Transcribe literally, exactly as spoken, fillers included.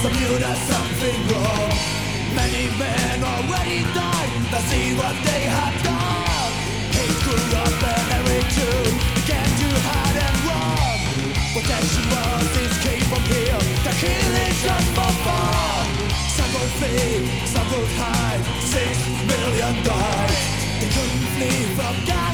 some knew that something wrong. Many men already died, now see what they have done. Hate grew up and every tune began to hide and run. Protection was escape from here, the killing's just for fun. Some will flee, some will hide, six million died. They couldn't flee from God.